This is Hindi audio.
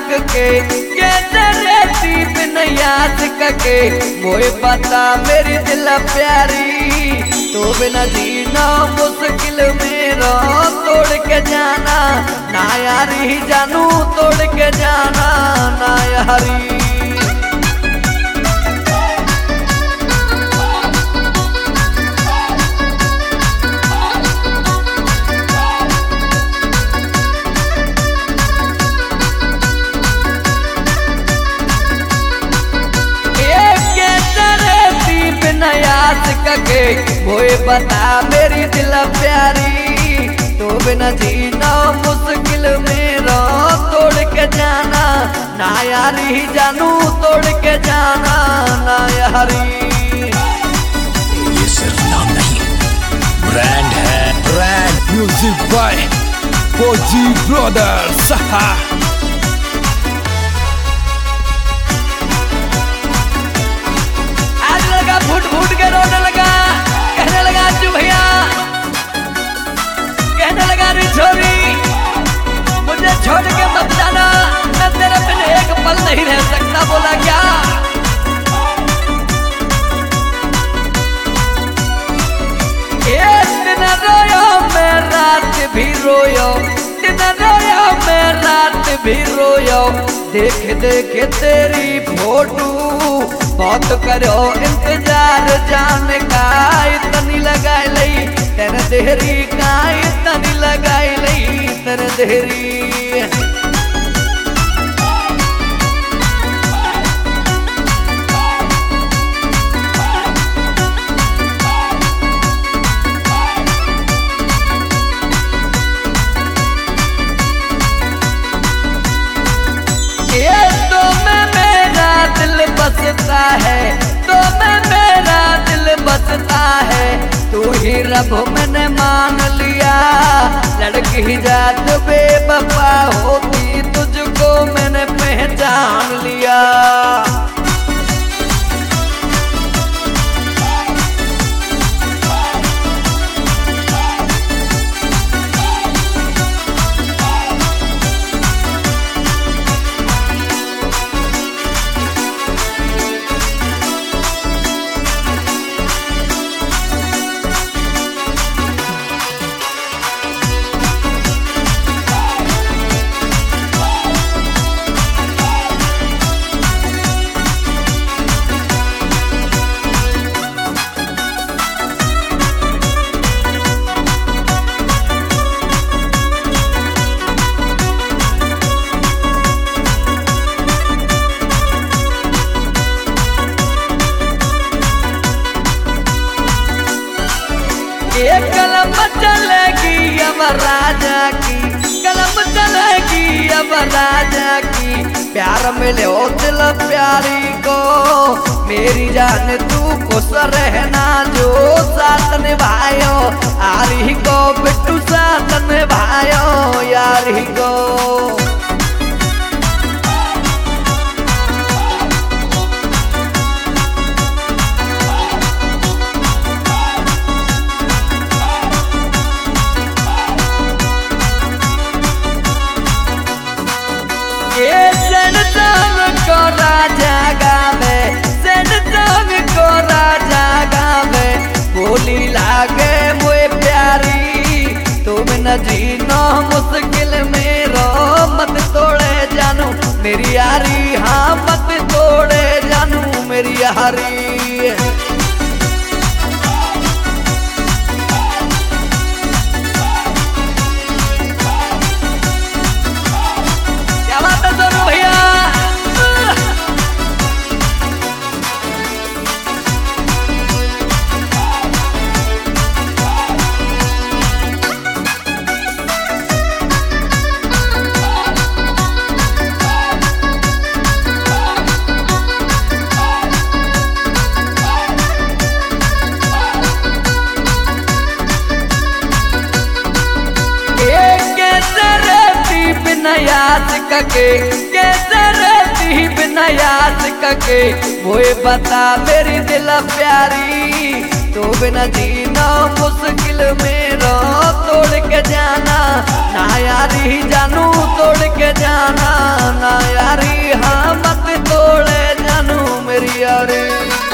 के कैसे रहती बिन याद के मोए बता मेरी दिल प्यारी तो बिना जीना मुश्किल मेरा तोड़ के जाना ना यारी जानू तोड़ के जाना ना यारी। के मोए बता मेरी दिल प्यारी तो बिना जीना मुश्किल मेरा तोड़ के जाना ना यारी जानू तोड़ के जाना ना यारी। ये सिर्फ नाम नहीं ब्रांड है, brand. Music by Fauji brothers. फूट फूट के रोने लगा, कहने लगा अज्जू भैया, कहने लगा री छोरी मुझे छोड़ के मत जाना, मैं तेरे बिन एक पल नहीं रह सकता। बोला क्या दिन रोयो मैं रात भी रोयो, दिन रोयो मैं रात भी रोयो, देख देख तेरी फोटो बहुत करो इंतजार जाने का इतनी लगाई लई तेरे देहरी का इतनी लगाई लई तेरे देहरी। बसता है तो मैं मेरा दिल बसता है तू ही रब मैंने मान लिया, लड़की जात बेवफा होती तुझको मैंने पहचान लिया। कलम चलेगी अब राजा की, कलम चलेगी अब राजा की, प्यार मिले हो दिल प्यारी को मेरी जान तू खुश रहना जो साथ निभायो आरी को बिट्टू साथ निभायो यारी को। को राजा गावे को राजा गावे बोली लागे मुझे प्यारी तुम न जीना मुश्किल मेरो मत तोड़े जानू मेरी यारी, हाँ मत तोड़े जानू मेरी यारी। याद के कैसे रहती बिना याद के मोए बता मेरी दिल प्यारी तो बिना जीना मुश्किल मेरा, तोड़ के जाना ना यारी जानू, तोड़ के जाना ना यारी, हाँ मत तोड़े जानू मेरी यारी।